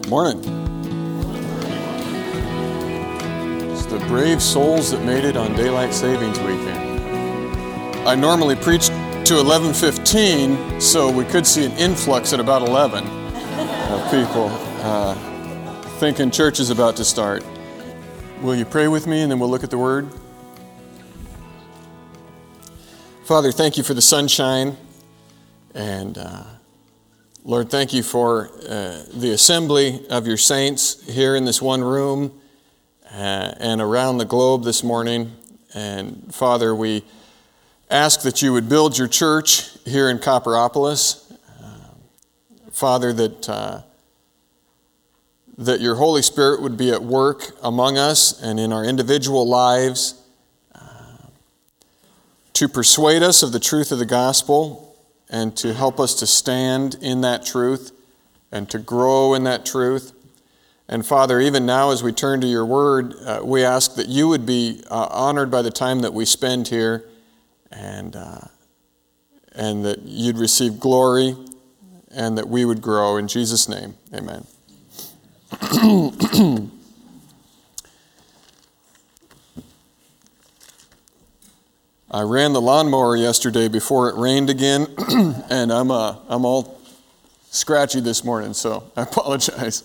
Morning. It's the brave souls that made it on Daylight Savings Weekend. I normally preach to 11:15, so we could see an influx at about 11 of people thinking church is about to start. Will you pray with me and then we'll look at the Word? Father, thank you for the sunshine, and Lord, thank you for the assembly of your saints here in this one room and around the globe this morning. And Father, we ask that you would build your church here in Copperopolis. Father, that your Holy Spirit would be at work among us and in our individual lives to persuade us of the truth of the gospel and to help us to stand in that truth and to grow in that truth. And Father, even now as we turn to your word, we ask that you would be honored by the time that we spend here, and that you'd receive glory and that we would grow. In Jesus' name, amen. I ran the lawnmower yesterday before it rained again, and I'm all scratchy this morning, so I apologize.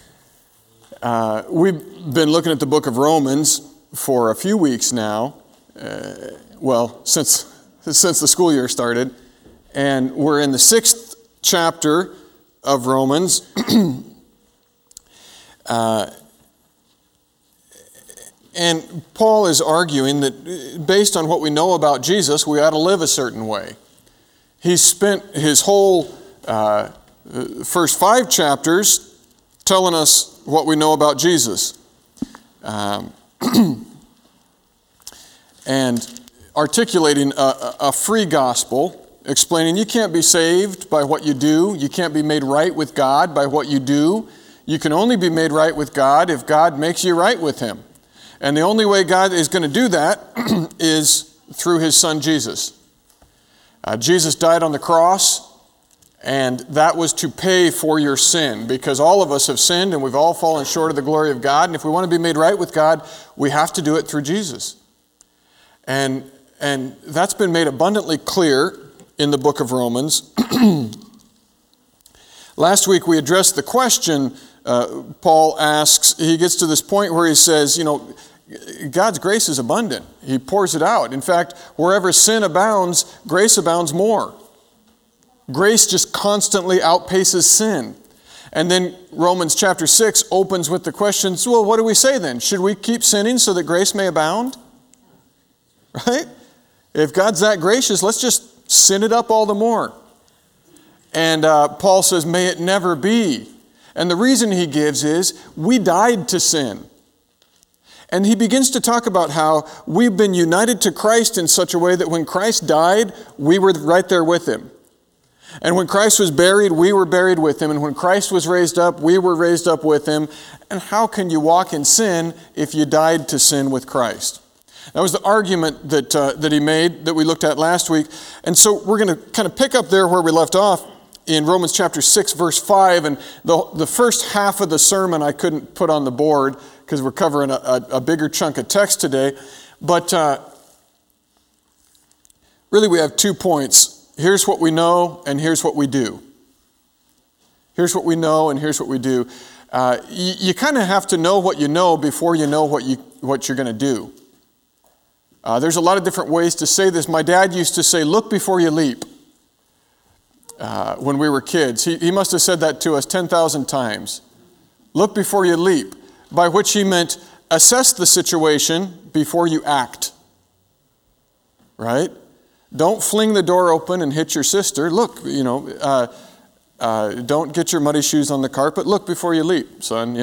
We've been looking at the book of Romans for a few weeks now, since the school year started, and we're in the 6th chapter of Romans. And Paul is arguing that based on what we know about Jesus, we ought to live a certain way. He spent his whole first 5 chapters telling us what we know about Jesus. And articulating a free gospel, explaining you can't be saved by what you do. You can't be made right with God by what you do. You can only be made right with God if God makes you right with him. And the only way God is going to do that is through his son Jesus. Jesus died on the cross, and that was to pay for your sin, because all of us have sinned and we've all fallen short of the glory of God. And if we want to be made right with God, we have to do it through Jesus. And that's been made abundantly clear in the book of Romans. Last week we addressed the question Paul asks. He gets to this point where he says, God's grace is abundant. He pours it out. In fact, wherever sin abounds, grace abounds more. Grace just constantly outpaces sin. And then Romans chapter 6 opens with the question, so, well, what do we say then? Should we keep sinning so that grace may abound? Right? If God's that gracious, let's just sin it up all the more. And Paul says, may it never be. And the reason he gives is, we died to sin. And he begins to talk about how we've been united to Christ in such a way that when Christ died, we were right there with him. And when Christ was buried, we were buried with him. And when Christ was raised up, we were raised up with him. And how can you walk in sin if you died to sin with Christ? That was the argument that he made that we looked at last week. And so we're going to kind of pick up there where we left off in Romans chapter 6, verse 5. And the first half of the sermon I couldn't put on the board because we're covering a bigger chunk of text today. But really we have 2 points. Here's what we know and here's what we do. Here's what we know and here's what we do. You kind of have to know what you know before you know what you're going to do. There's a lot of different ways to say this. My dad used to say, look before you leap. When we were kids. He must have said that to us 10,000 times. Look before you leap, by which he meant assess the situation before you act. Right? Don't fling the door open and hit your sister. Look, don't get your muddy shoes on the carpet. Look before you leap, son,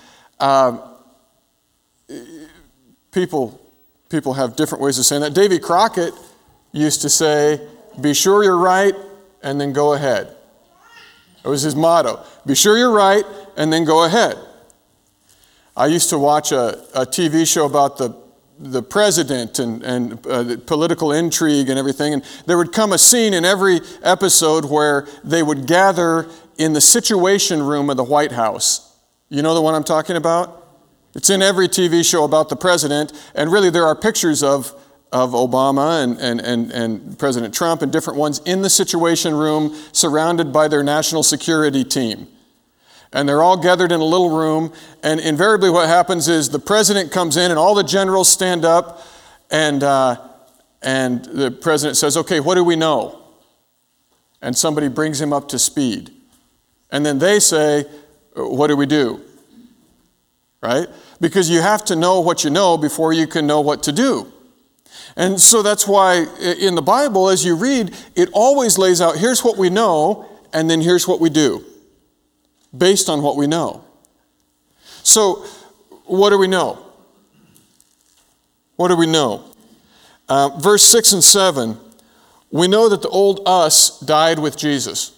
People have different ways of saying that. Davy Crockett used to say, be sure you're right, and then go ahead. It was his motto. Be sure you're right, and then go ahead. I used to watch a TV show about the president and political intrigue and everything, and there would come a scene in every episode where they would gather in the Situation Room of the White House. You know the one I'm talking about? It's in every TV show about the president, and really there are pictures of Obama and President Trump and different ones in the Situation Room surrounded by their national security team. And they're all gathered in a little room, and invariably what happens is the president comes in and all the generals stand up, and the president says, okay, what do we know? And somebody brings him up to speed. And then they say, what do we do? Right? Because you have to know what you know before you can know what to do. And so that's why in the Bible, as you read, it always lays out, here's what we know, and then here's what we do, based on what we know. So, what do we know? What do we know? Verse 6 and 7, we know that the old us died with Jesus.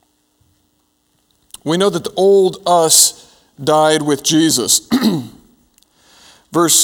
We know that the old us died with Jesus. Verse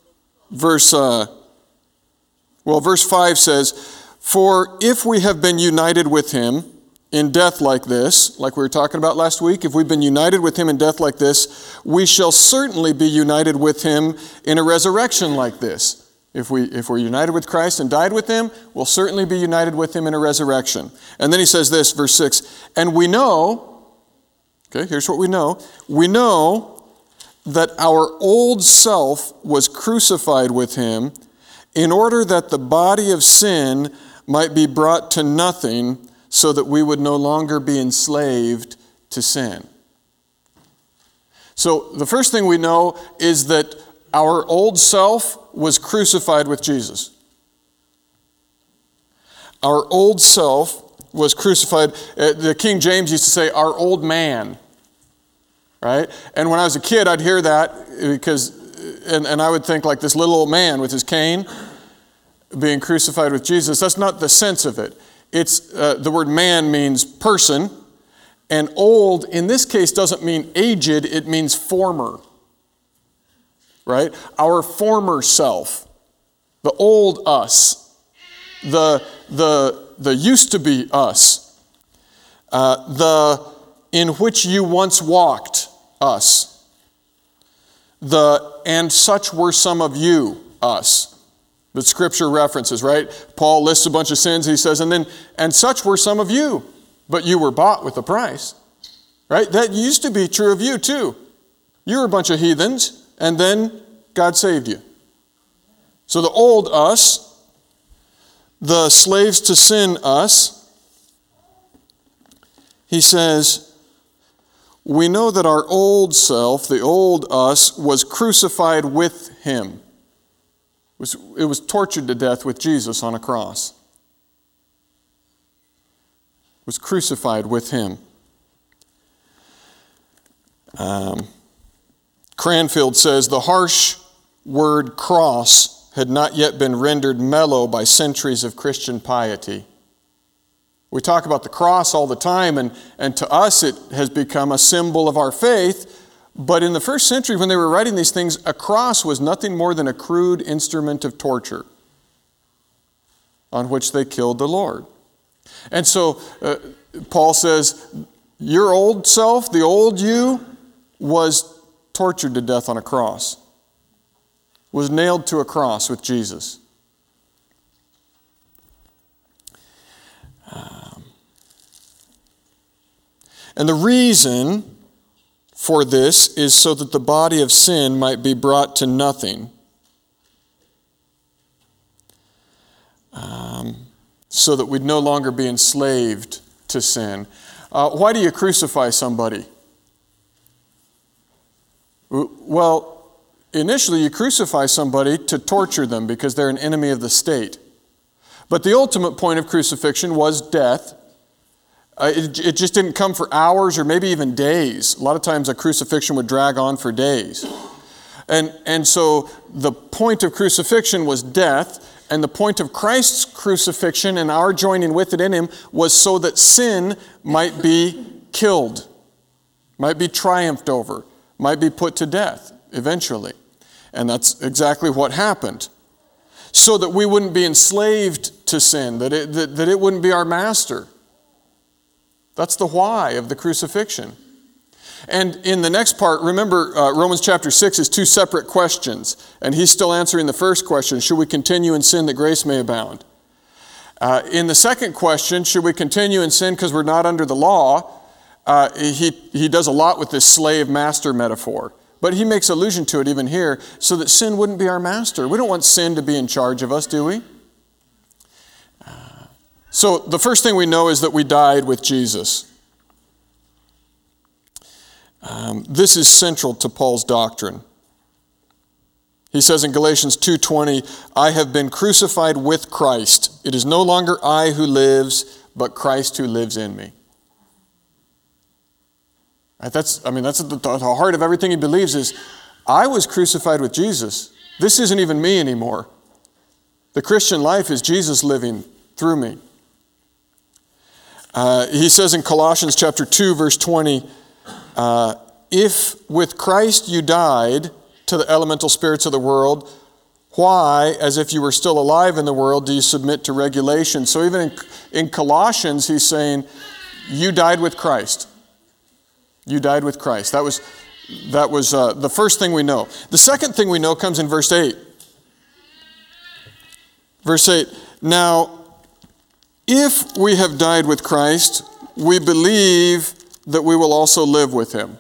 5 says, for if we have been united with him in death like this, like we were talking about last week, if we've been united with him in death like this, we shall certainly be united with him in a resurrection like this. If we're united with Christ and died with him, we'll certainly be united with him in a resurrection. And then he says this, verse 6, and we know, okay, here's what we know. We know that our old self was crucified with him in order that the body of sin might be brought to nothing, so that we would no longer be enslaved to sin. So the first thing we know is that our old self was crucified with Jesus. Our old self was crucified. The King James used to say, our old man. Right? And when I was a kid, I'd hear that and I would think like this little old man with his cane being crucified with Jesus. That's not the sense of it. It's the word man means person, and old in this case doesn't mean aged, it means former. Right? Our former self, the old us, the used to be us, the in which you once walked us, and such were some of you us. The scripture references, right? Paul lists a bunch of sins. He says, and such were some of you, but you were bought with a price. Right? That used to be true of you too. You were a bunch of heathens, and then God saved you. So the old us, the slaves to sin us, he says, we know that our old self, the old us, was crucified with him. It was tortured to death with Jesus on a cross. It was crucified with him. Cranfield says, the harsh word cross had not yet been rendered mellow by centuries of Christian piety. We talk about the cross all the time, and to us it has become a symbol of our faith. But in the first century, when they were writing these things, a cross was nothing more than a crude instrument of torture on which they killed the Lord. And so Paul says, your old self, the old you, was tortured to death on a cross, was nailed to a cross with Jesus. And the reason for this is so that the body of sin might be brought to nothing. So that we'd no longer be enslaved to sin. Why do you crucify somebody? Well, initially you crucify somebody to torture them because they're an enemy of the state. But the ultimate point of crucifixion was death. It just didn't come for hours or maybe even days. A lot of times a crucifixion would drag on for days. And so the point of crucifixion was death, and the point of Christ's crucifixion and our joining with it in him was so that sin might be killed, might be triumphed over, might be put to death eventually. And that's exactly what happened. So that we wouldn't be enslaved to sin, that it wouldn't be our master. That's the why of the crucifixion. And in the next part, remember, Romans chapter 6 is two separate questions. And he's still answering the first question, should we continue in sin that grace may abound? In the second question, should we continue in sin because we're not under the law? He does a lot with this slave-master metaphor. But he makes allusion to it even here, so that sin wouldn't be our master. We don't want sin to be in charge of us, do we? So the first thing we know is that we died with Jesus. This is central to Paul's doctrine. He says in Galatians 2:20, I have been crucified with Christ. It is no longer I who lives, but Christ who lives in me. Right? That's the heart of everything he believes is, I was crucified with Jesus. This isn't even me anymore. The Christian life is Jesus living through me. He says in Colossians chapter 2, verse 20, if with Christ you died to the elemental spirits of the world, why, as if you were still alive in the world, do you submit to regulation? So even in Colossians, he's saying, you died with Christ. You died with Christ. That was the first thing we know. The second thing we know comes in verse 8. Verse 8, now, if we have died with Christ, we believe that we will also live with him.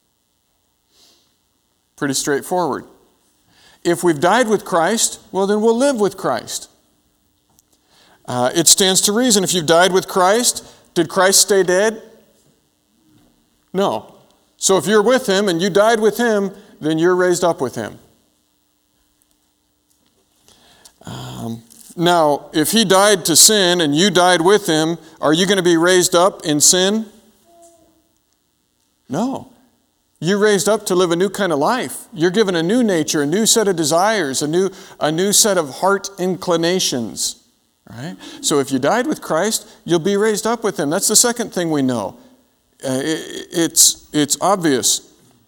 Pretty straightforward. If we've died with Christ, well, then we'll live with Christ. It stands to reason. If you've died with Christ, did Christ stay dead? No. So if you're with him and you died with him, then you're raised up with him. Now, if he died to sin and you died with him, are you going to be raised up in sin? No. You're raised up to live a new kind of life. You're given a new nature, a new set of desires, a new set of heart inclinations. Right? So if you died with Christ, you'll be raised up with him. That's the second thing we know. It's obvious.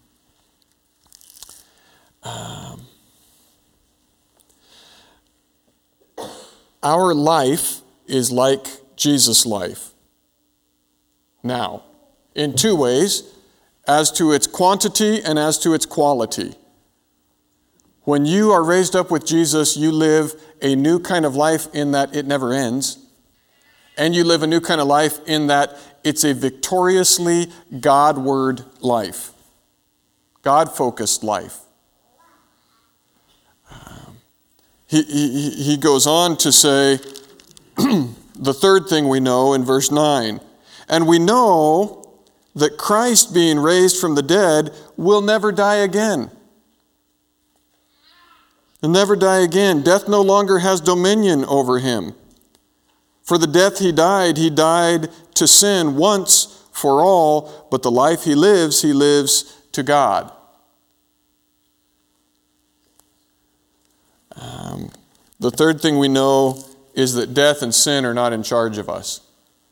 Our life is like Jesus' life now, in two ways, as to its quantity and as to its quality. When you are raised up with Jesus, you live a new kind of life in that it never ends, and you live a new kind of life in that it's a victoriously God-word life, God-focused life. He goes on to say, the third thing we know in verse 9, and we know that Christ, being raised from the dead, will never die again. He'll never die again. Death no longer has dominion over him. For the death he died to sin once for all, but the life he lives to God. The third thing we know is that death and sin are not in charge of us.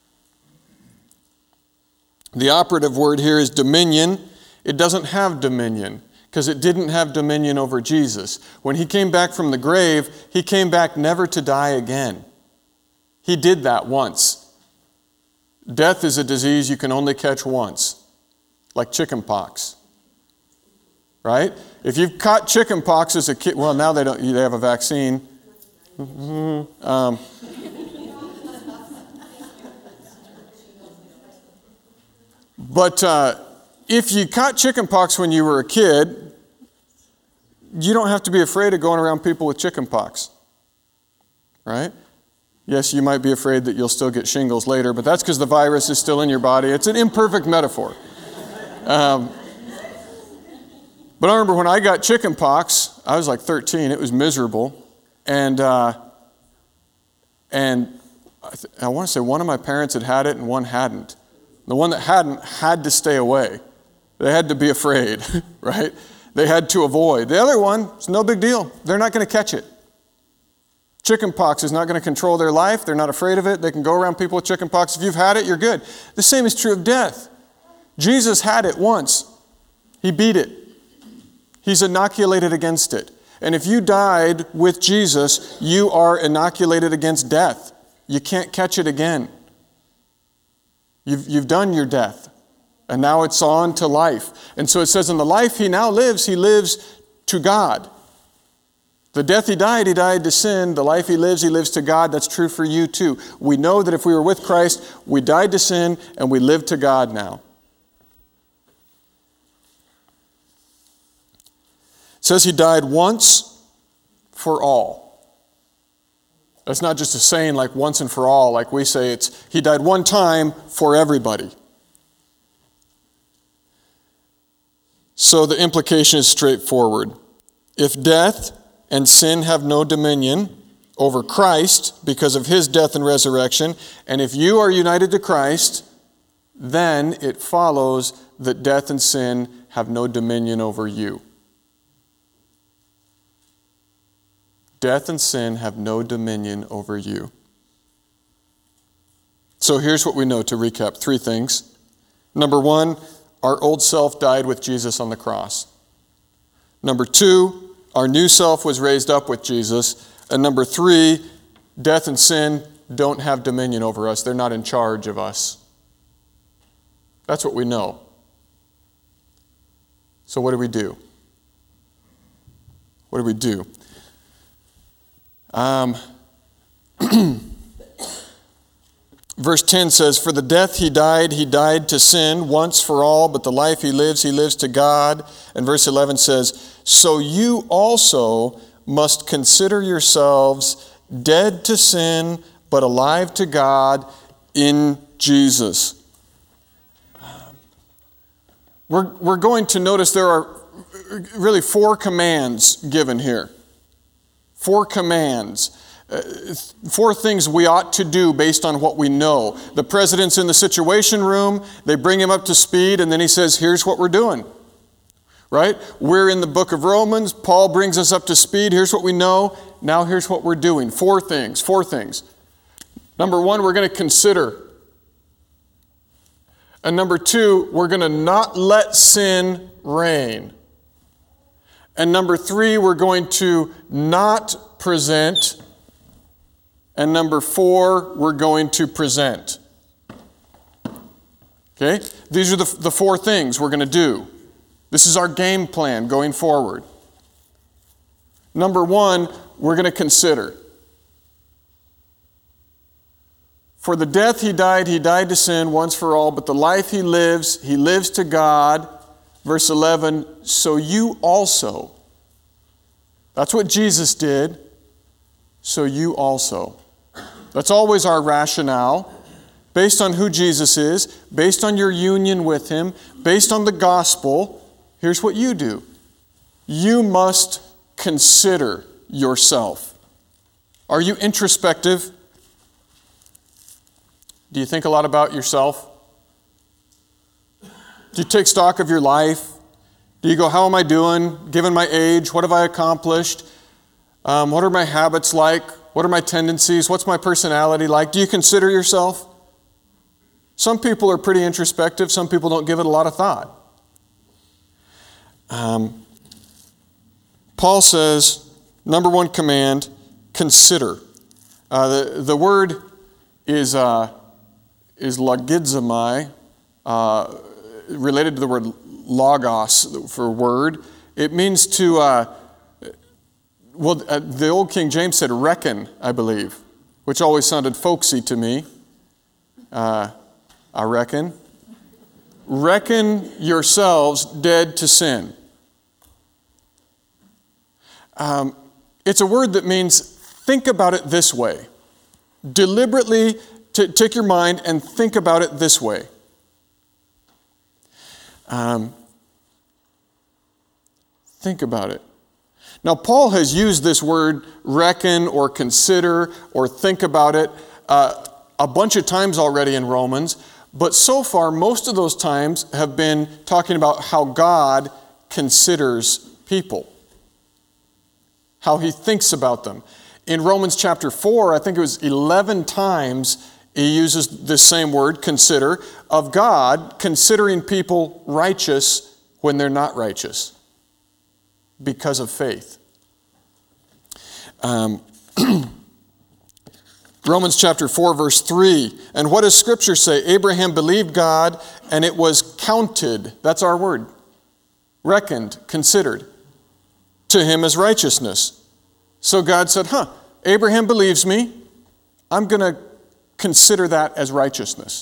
The operative word here is dominion. It doesn't have dominion because it didn't have dominion over Jesus. When he came back from the grave, he came back never to die again. He did that once. Death is a disease you can only catch once, like chicken pox. Right? If you've caught chicken pox as a kid, well, now they have a vaccine. But if you caught chicken pox when you were a kid, you don't have to be afraid of going around people with chicken pox. Right? Yes, you might be afraid that you'll still get shingles later, but that's because the virus is still in your body. It's an imperfect metaphor. But I remember when I got chicken pox, I was like 13. It was miserable. And I want to say one of my parents had it and one hadn't. The one that hadn't had to stay away. They had to be afraid, right? They had to avoid. The other one, it's no big deal. They're not going to catch it. Chicken pox is not going to control their life. They're not afraid of it. They can go around people with chicken pox. If you've had it, you're good. The same is true of death. Jesus had it once. He beat it. He's inoculated against it. And if you died with Jesus, you are inoculated against death. You can't catch it again. You've done your death. And now it's on to life. And so it says in the life he now lives, he lives to God. The death he died to sin. The life he lives to God. That's true for you too. We know that if we were with Christ, we died to sin and we live to God now. It says he died once for all. That's not just a saying like once and for all, like we say. It's he died one time for everybody. So the implication is straightforward. If death and sin have no dominion over Christ because of his death and resurrection, and if you are united to Christ, then it follows that death and sin have no dominion over you. Death and sin have no dominion over you. So here's what we know to recap. 3 things. Number 1, our old self died with Jesus on the cross. Number 2, our new self was raised up with Jesus. And number 3, death and sin don't have dominion over us. They're not in charge of us. That's what we know. So what do we do? What do we do? Verse 10 says, for the death he died to sin once for all, but the life he lives to God. And verse 11 says, so you also must consider yourselves dead to sin, but alive to God in Jesus. We're going to notice there are really 4 commands given here. 4 commands. 4 things we ought to do based on what we know. The president's in the situation room. They bring him up to speed, and then he says, here's what we're doing. Right? We're in the book of Romans. Paul brings us up to speed. Here's what we know. Now here's what we're doing. 4 things. 4 things. Number 1, we're going to consider. And number 2, we're going to not let sin reign. And number 3, we're going to not present. And number 4, we're going to present. Okay? These are the 4 things we're going to do. This is our game plan going forward. Number 1, we're going to consider. For the death he died to sin once for all, but the life he lives to God. Verse 11, so you also. That's what Jesus did. So you also. That's always our rationale. Based on who Jesus is, based on your union with him, based on the gospel, here's what you do. You must consider yourself. Are you introspective? Do you think a lot about yourself? Do you take stock of your life? Do you go, how am I doing, given my age? What have I accomplished? What are my habits like? What are my tendencies? What's my personality like? Do you consider yourself? Some people are pretty introspective. Some people don't give it a lot of thought. Paul says, number 1 command, consider. The word is logizomai, related to the word logos for word. It means to, the old King James said reckon, I believe, which always sounded folksy to me. I reckon. Reckon yourselves dead to sin. It's a word that means think about it this way. Deliberately take your mind and think about it this way. Think about it. Now, Paul has used this word reckon or consider or think about it a bunch of times already in Romans, but so far, most of those times have been talking about how God considers people, how he thinks about them. In Romans chapter 4, I think it was 11 times he uses this same word, consider, of God considering people righteous when they're not righteous because of faith. Romans chapter 4, verse 3. And what does Scripture say? Abraham believed God, and it was counted, that's our word, reckoned, considered, to him as righteousness. So God said, Abraham believes me. I'm going to consider that as righteousness.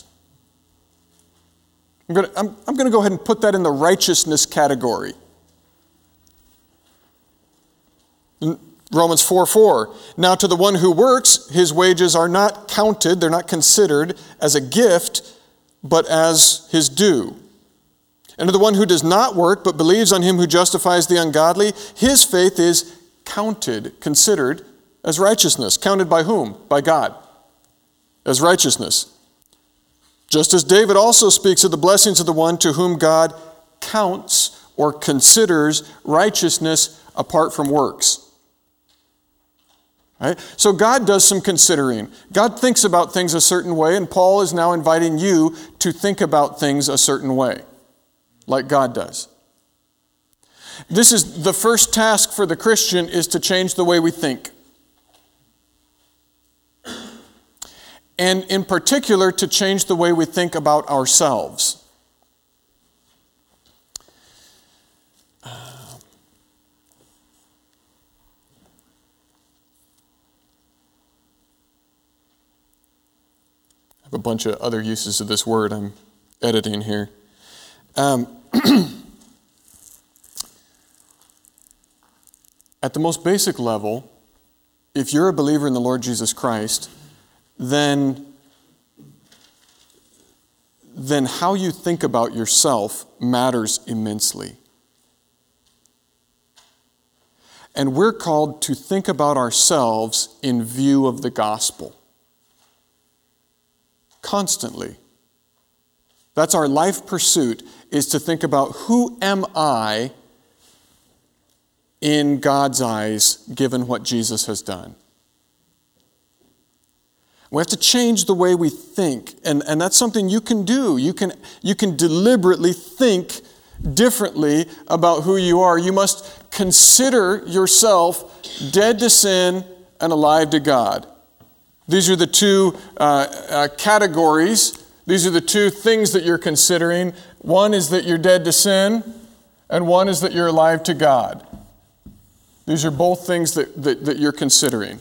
I'm going to go ahead and put that in the righteousness category. Romans 4:4. Now to the one who works, his wages are not counted, they're not considered as a gift, but as his due. And to the one who does not work, but believes on him who justifies the ungodly, his faith is counted, considered as righteousness. Counted by whom? By God. As righteousness. Just as David also speaks of the blessings of the one to whom God counts or considers righteousness apart from works. Right? So God does some considering. God thinks about things a certain way, and Paul is now inviting you to think about things a certain way, like God does. This is the first task for the Christian, is to change the way we think. And in particular, to change the way we think about ourselves. I have a bunch of other uses of this word I'm editing here. At the most basic level, if you're a believer in the Lord Jesus Christ, then how you think about yourself matters immensely. And we're called to think about ourselves in view of the gospel. Constantly. That's our life pursuit, is to think about who am I in God's eyes, given what Jesus has done. We have to change the way we think, and that's something you can do. You can deliberately think differently about who you are. You must consider yourself dead to sin and alive to God. These are the two categories. These are the two things that you're considering. One is that you're dead to sin, and one is that you're alive to God. These are both things that you're considering.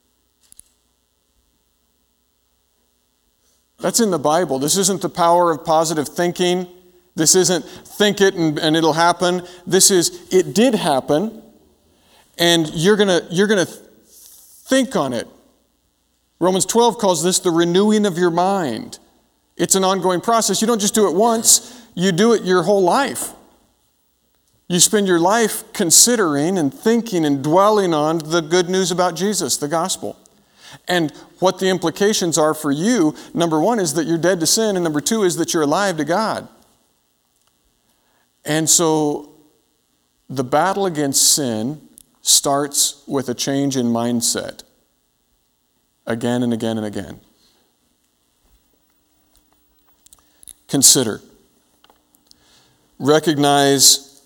That's in the Bible. This isn't the power of positive thinking. This isn't think it and it'll happen. This is it did happen, and you're gonna think on it. Romans 12 calls this the renewing of your mind. It's an ongoing process. You don't just do it once, you do it your whole life. You spend your life considering and thinking and dwelling on the good news about Jesus, the gospel. And what the implications are for you, number one, is that you're dead to sin, and number two is that you're alive to God. And so the battle against sin starts with a change in mindset. Again and again and again. Consider. Recognize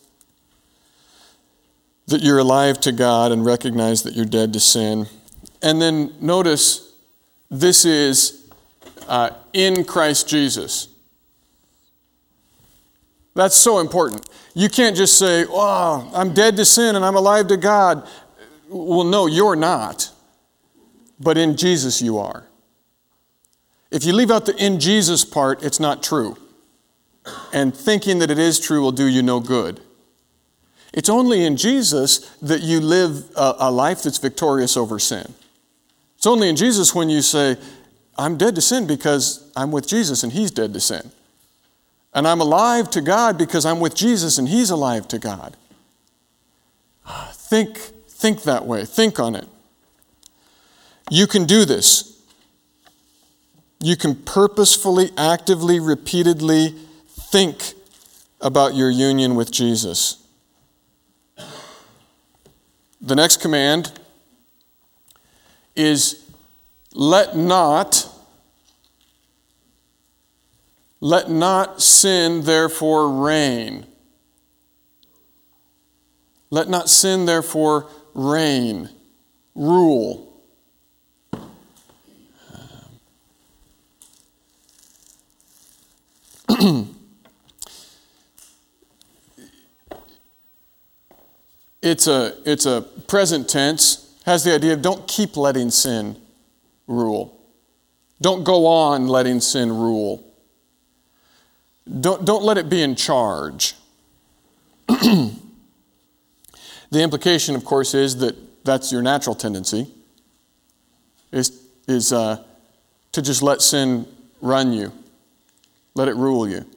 that you're alive to God and recognize that you're dead to sin. And then notice this is in Christ Jesus. That's so important. You can't just say, oh, I'm dead to sin and I'm alive to God. Well, no, you're not. But in Jesus you are. If you leave out the in Jesus part, it's not true. And thinking that it is true will do you no good. It's only in Jesus that you live a life that's victorious over sin. It's only in Jesus when you say, I'm dead to sin because I'm with Jesus and He's dead to sin. And I'm alive to God because I'm with Jesus and He's alive to God. Think that way. Think on it. You can do this. You can purposefully, actively, repeatedly think about your union with Jesus. The next command is let not sin therefore reign. Let not sin therefore reign, rule. It's a present tense, has the idea of don't keep letting sin rule. Don't go on letting sin rule. Don't let it be in charge. The implication, of course, is that that's your natural tendency, is to just let sin run you. Let it rule you.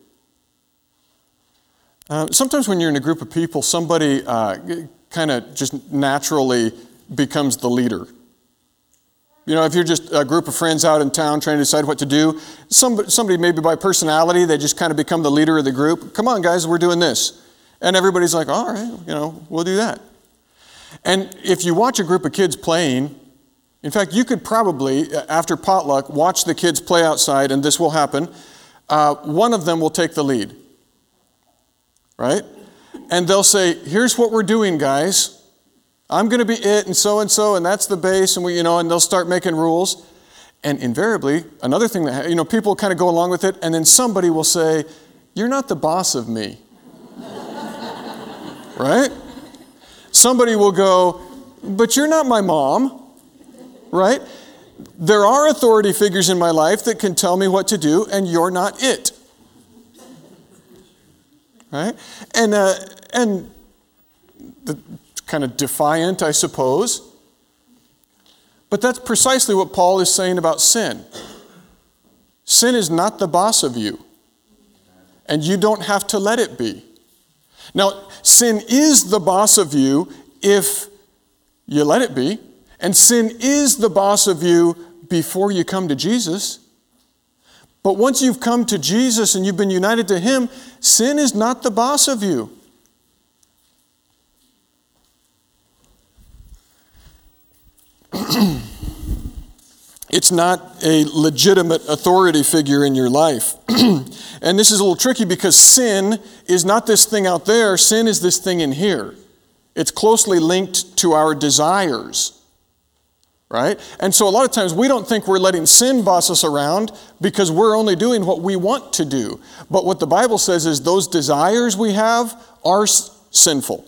Sometimes when you're in a group of people, somebody kind of just naturally becomes the leader. You know, if you're just a group of friends out in town trying to decide what to do, somebody maybe by personality, they just kind of become the leader of the group. Come on, guys, we're doing this. And everybody's like, all right, we'll do that. And if you watch a group of kids playing, in fact, you could probably, after potluck, watch the kids play outside, and this will happen. One of them will take the lead, right? And they'll say, here's what we're doing, guys. I'm going to be it, and so, and that's the base, and and they'll start making rules. And invariably, another thing that, people kind of go along with it, and then somebody will say, you're not the boss of me. Right? Somebody will go, but you're not my mom. Right? There are authority figures in my life that can tell me what to do, and you're not it. Right? And the kind of defiant, I suppose. But that's precisely what Paul is saying about sin. Sin is not the boss of you, and you don't have to let it be. Now, sin is the boss of you if you let it be, and sin is the boss of you before you come to Jesus. But once you've come to Jesus and you've been united to Him, sin is not the boss of you. It's not a legitimate authority figure in your life. And this is a little tricky because sin is not this thing out there. Sin is this thing in here. It's closely linked to our desires, right? And so a lot of times we don't think we're letting sin boss us around because we're only doing what we want to do. But what the Bible says is those desires we have are sinful.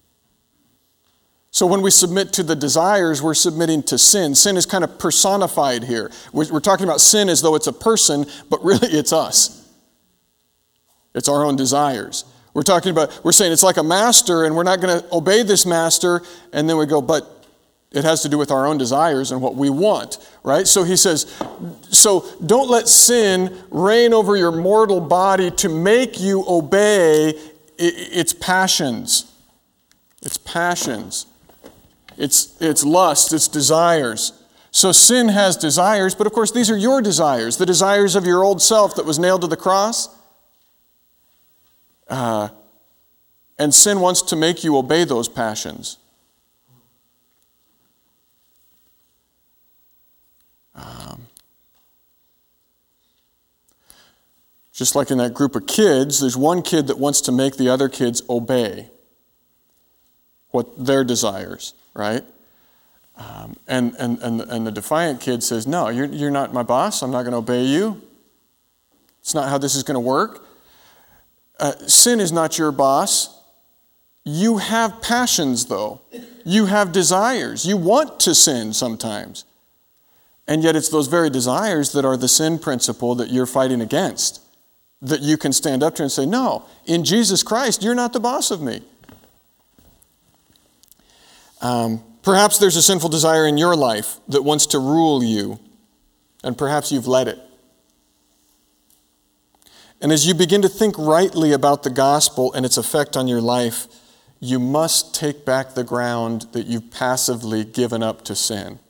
So when we submit to the desires, we're submitting to sin. Sin is kind of personified here. We're talking about sin as though it's a person, but really it's us. It's our own desires. We're saying it's like a master, and we're not going to obey this master, and then we go, but it has to do with our own desires and what we want, right? So he says, so don't let sin reign over your mortal body to make you obey its passions. Its passions. It's lust, it's desires. So sin has desires, but of course these are your desires, the desires of your old self that was nailed to the cross. And sin wants to make you obey those passions. Just like in that group of kids, there's one kid that wants to make the other kids obey what their desires, right? And the defiant kid says, no, you're not my boss. I'm not going to obey you. It's not how this is going to work. Sin is not your boss. You have passions, though. You have desires. You want to sin sometimes. And yet it's those very desires that are the sin principle that you're fighting against, that you can stand up to and say, no, in Jesus Christ, you're not the boss of me. Perhaps there's a sinful desire in your life that wants to rule you, and perhaps you've let it. And as you begin to think rightly about the gospel and its effect on your life, you must take back the ground that you've passively given up to sin.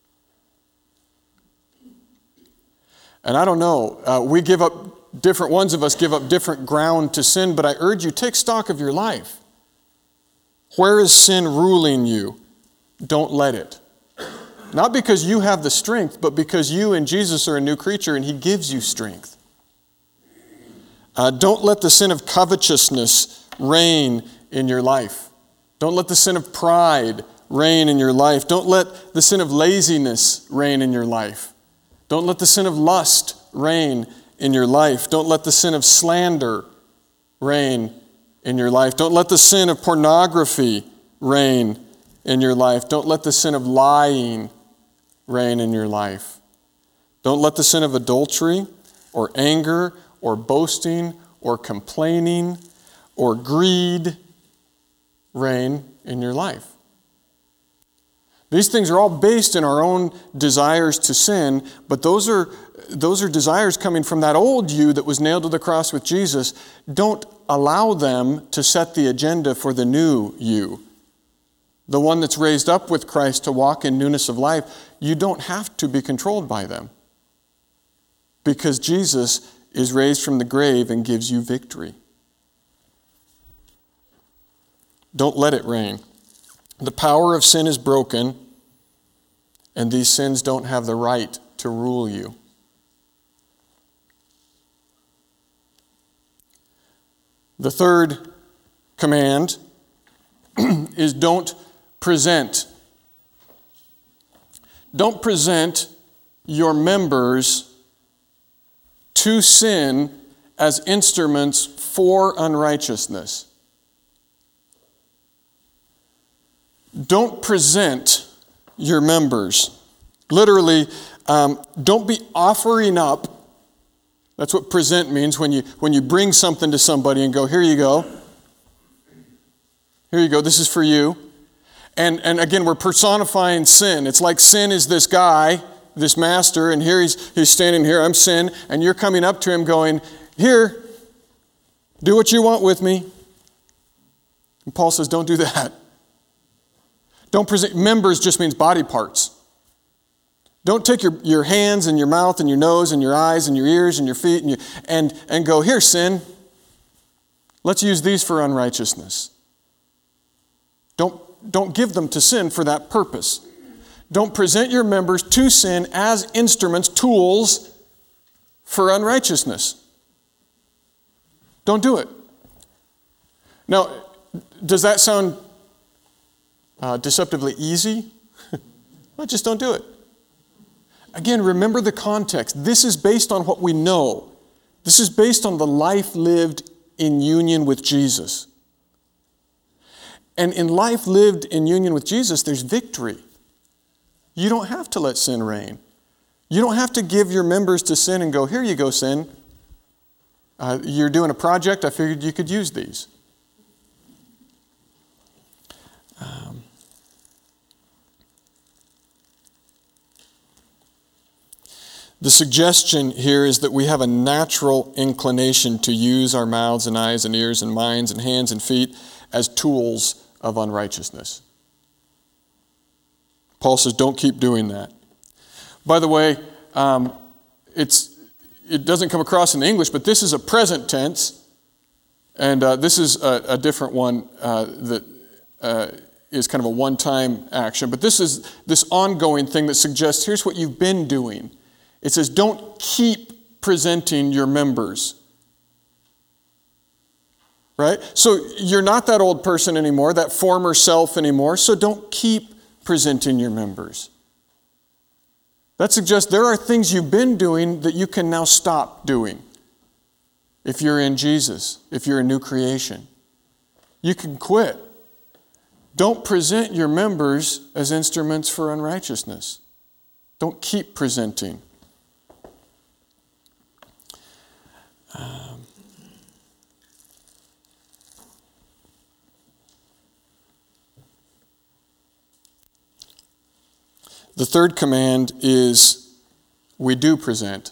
And I don't know, different ones of us give up different ground to sin, but I urge you, take stock of your life. Where is sin ruling you? Don't let it. Not because you have the strength, but because you and Jesus are a new creature and He gives you strength. Don't let the sin of covetousness reign in your life. Don't let the sin of pride reign in your life. Don't let the sin of laziness reign in your life. Don't let the sin of lust reign in your life. Don't let the sin of slander reign in your life. Don't let the sin of pornography reign in your life. Don't let the sin of lying reign in your life. Don't let the sin of adultery or anger or boasting or complaining or greed reign in your life. These things are all based in our own desires to sin, but those are desires coming from that old you that was nailed to the cross with Jesus. Don't allow them to set the agenda for the new you. The one that's raised up with Christ to walk in newness of life. You don't have to be controlled by them, because Jesus is raised from the grave and gives you victory. Don't let it reign. The power of sin is broken, and these sins don't have the right to rule you. The third command is don't present. Don't present your members to sin as instruments for unrighteousness. Don't present your members. Literally, don't be offering up. That's what present means, when you bring something to somebody and go, here you go. Here you go, this is for you. And again, we're personifying sin. It's like sin is this guy, this master, and here he's standing here, I'm sin, and you're coming up to him going, here, do what you want with me. And Paul says, don't do that. Don't present. Members just means body parts. Don't take your hands and your mouth and your nose and your eyes and your ears and your feet and go, here, sin. Let's use these for unrighteousness. Don't give them to sin for that purpose. Don't present your members to sin as instruments, tools for unrighteousness. Don't do it. Now, does that sound deceptively easy? Well, just don't do it. Again, remember the context. This is based on what we know. This is based on the life lived in union with Jesus. And in life lived in union with Jesus, there's victory. You don't have to let sin reign. You don't have to give your members to sin and go, here you go, sin. You're doing a project, I figured you could use these. The suggestion here is that we have a natural inclination to use our mouths and eyes and ears and minds and hands and feet as tools of unrighteousness. Paul says, don't keep doing that. By the way, it doesn't come across in the English, but this is a present tense, and this is a different one that is kind of a one-time action. But this is this ongoing thing that suggests, here's what you've been doing. It says, don't keep presenting your members. Right? So you're not that old person anymore, that former self anymore, so don't keep presenting your members. That suggests there are things you've been doing that you can now stop doing. If you're in Jesus, if you're a new creation, you can quit. Don't present your members as instruments for unrighteousness. Don't keep presenting. The third command is we do present.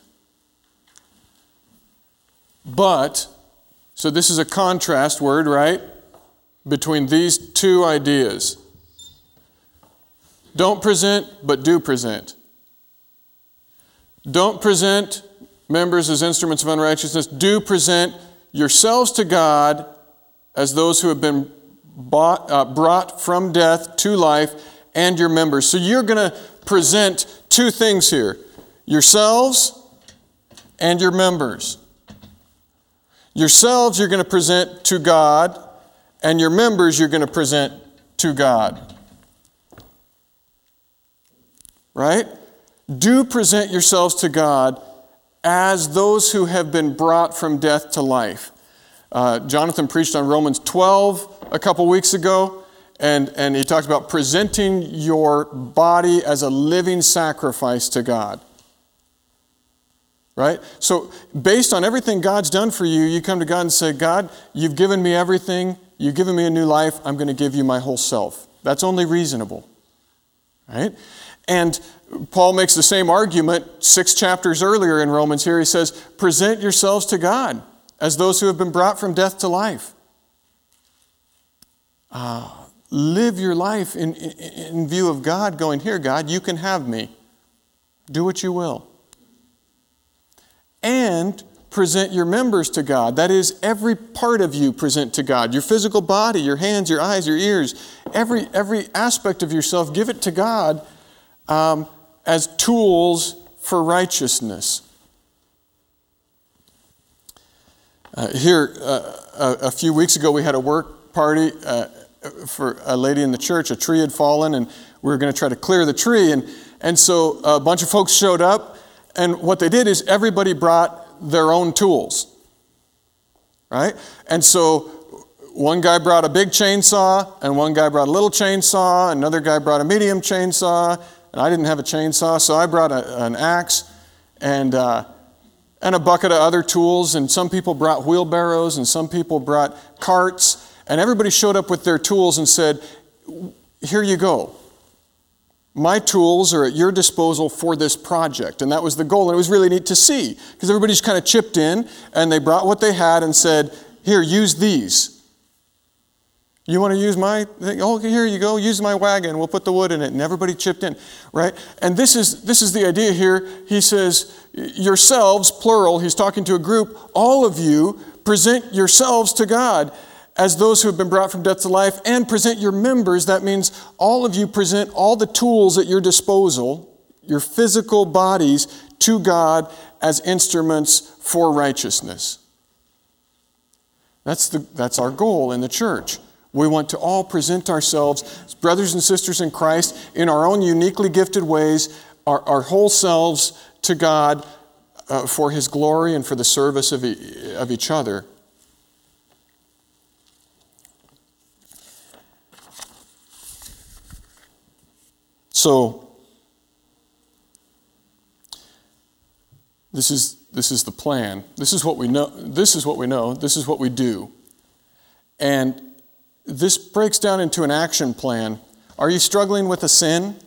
But, so this is a contrast word, right? Between these two ideas. Don't present, but do present. Don't present members as instruments of unrighteousness. Do present yourselves to God as those who have been brought from death to life, and your members. So you're going to present two things here. Yourselves and your members. Yourselves you're going to present to God, and your members you're going to present to God. Right? Do present yourselves to God as those who have been brought from death to life. Jonathan preached on Romans 12 a couple weeks ago, and he talks about presenting your body as a living sacrifice to God. Right? So based on everything God's done for you, you come to God and say, God, you've given me everything. You've given me a new life. I'm going to give you my whole self. That's only reasonable. Right? And Paul makes the same argument 6 chapters earlier in Romans here. He says, present yourselves to God as those who have been brought from death to life. Live your life in view of God, going, here, God, you can have me. Do what you will. And present your members to God. That is, every part of you present to God. Your physical body, your hands, your eyes, your ears, every aspect of yourself, give it to God as tools for righteousness. A few weeks ago, we had a work party for a lady in the church. A tree had fallen, and we were going to try to clear the tree. And so a bunch of folks showed up. And what they did is everybody brought their own tools, right? And so one guy brought a big chainsaw, and one guy brought a little chainsaw, another guy brought a medium chainsaw, and I didn't have a chainsaw, so I brought an axe and a bucket of other tools, and some people brought wheelbarrows, and some people brought carts, and everybody showed up with their tools and said, here you go. My tools are at your disposal for this project. And that was the goal. And it was really neat to see because everybody just kind of chipped in and they brought what they had and said, here, use these. You want to use my thing? Oh, here you go. Use my wagon. We'll put the wood in it. And everybody chipped in, right? And this is the idea here. He says, yourselves, plural, he's talking to a group, all of you present yourselves to God as those who have been brought from death to life, and present your members. That means all of you present all the tools at your disposal, your physical bodies, to God as instruments for righteousness. That's our goal in the church. We want to all present ourselves as brothers and sisters in Christ in our own uniquely gifted ways, our whole selves to God for His glory and for the service of each other. So, this is the plan. This is what we know. This is what we know. This is what we do. And this breaks down into an action plan. Are you struggling with a sin?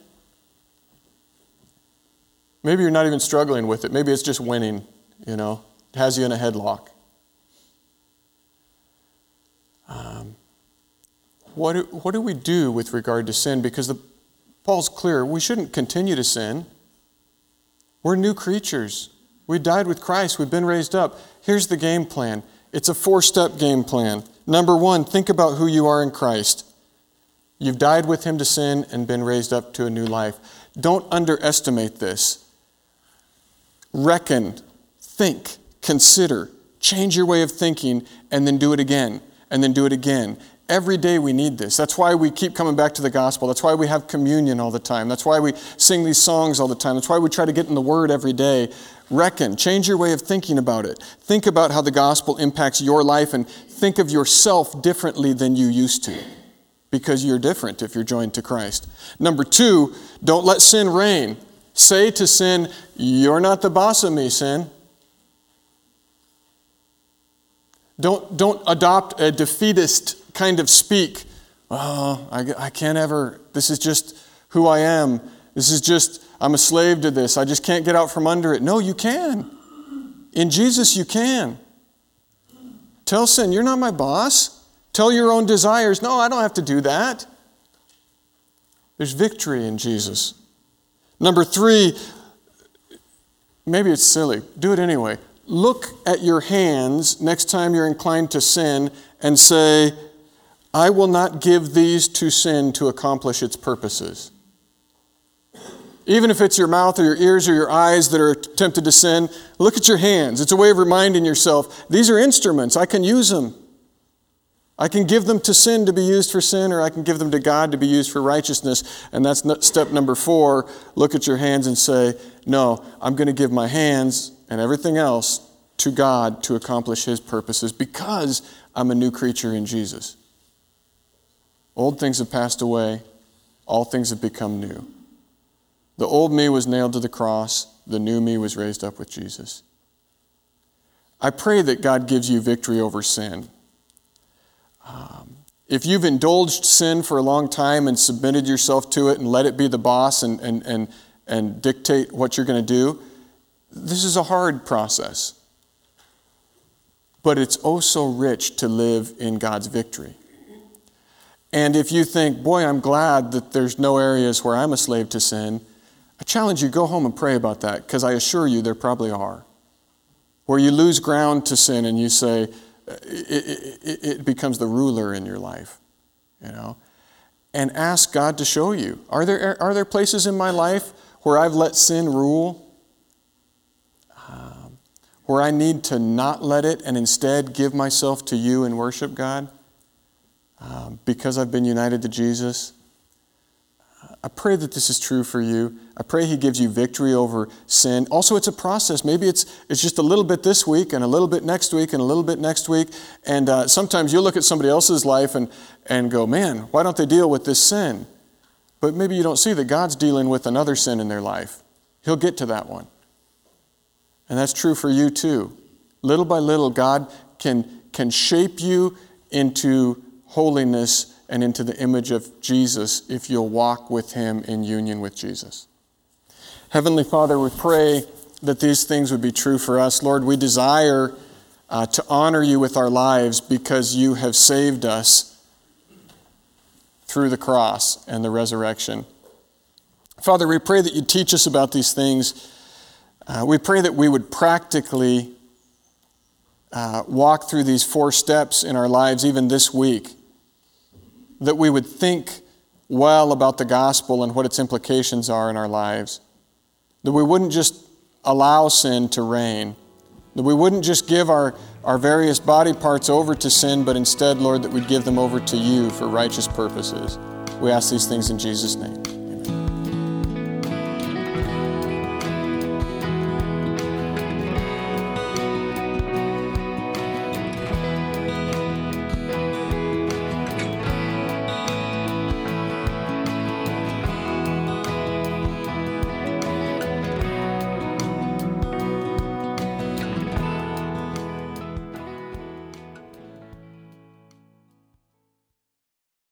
Maybe you're not even struggling with it. Maybe it's just winning, It has you in a headlock. What do we do with regard to sin? Because Paul's clear, we shouldn't continue to sin. We're new creatures. We died with Christ. We've been raised up. Here's the game plan. It's a 4-step game plan. Number 1, think about who you are in Christ. You've died with Him to sin and been raised up to a new life. Don't underestimate this. Reckon, think, consider, change your way of thinking, and then do it again, and then do it again. Every day we need this. That's why we keep coming back to the gospel. That's why we have communion all the time. That's why we sing these songs all the time. That's why we try to get in the Word every day. Reckon. Change your way of thinking about it. Think about how the gospel impacts your life and think of yourself differently than you used to. Because you're different if you're joined to Christ. Number 2, don't let sin reign. Say to sin, you're not the boss of me, sin. Don't adopt a defeatist kind of speak. Oh, I can't ever, this is just who I am. This is just, I'm a slave to this. I just can't get out from under it. No, you can. In Jesus, you can. Tell sin, you're not my boss. Tell your own desires, no, I don't have to do that. There's victory in Jesus. Number 3, maybe it's silly. Do it anyway. Look at your hands next time you're inclined to sin and say, I will not give these to sin to accomplish its purposes. Even if it's your mouth or your ears or your eyes that are tempted to sin, look at your hands. It's a way of reminding yourself, these are instruments. I can use them. I can give them to sin to be used for sin, or I can give them to God to be used for righteousness. And that's step number 4. Look at your hands and say, no, I'm going to give my hands and everything else to God to accomplish His purposes because I'm a new creature in Jesus. Old things have passed away. All things have become new. The old me was nailed to the cross. The new me was raised up with Jesus. I pray that God gives you victory over sin. If you've indulged sin for a long time and submitted yourself to it and let it be the boss and dictate what you're going to do, this is a hard process. But it's oh so rich to live in God's victory. And if you think, boy, I'm glad that there's no areas where I'm a slave to sin, I challenge you, go home and pray about that, because I assure you there probably are. Where you lose ground to sin and you say, it becomes the ruler in your life, and ask God to show you. Are there places in my life where I've let sin rule, where I need to not let it and instead give myself to you and worship God because I've been united to Jesus? I pray that this is true for you. I pray He gives you victory over sin. Also, it's a process. Maybe it's just a little bit this week and a little bit next week and a little bit next week. And sometimes you'll look at somebody else's life and go, man, why don't they deal with this sin? But maybe you don't see that God's dealing with another sin in their life. He'll get to that one. And that's true for you too. Little by little, God can shape you into holiness and into the image of Jesus if you'll walk with Him in union with Jesus. Heavenly Father, we pray that these things would be true for us. Lord, we desire to honor You with our lives because You have saved us through the cross and the resurrection. Father, we pray that You teach us about these things. We pray that we would practically walk through these 4 steps in our lives even this week. That we would think well about the gospel and what its implications are in our lives. That we wouldn't just allow sin to reign. That we wouldn't just give our various body parts over to sin, but instead, Lord, that we'd give them over to You for righteous purposes. We ask these things in Jesus' name.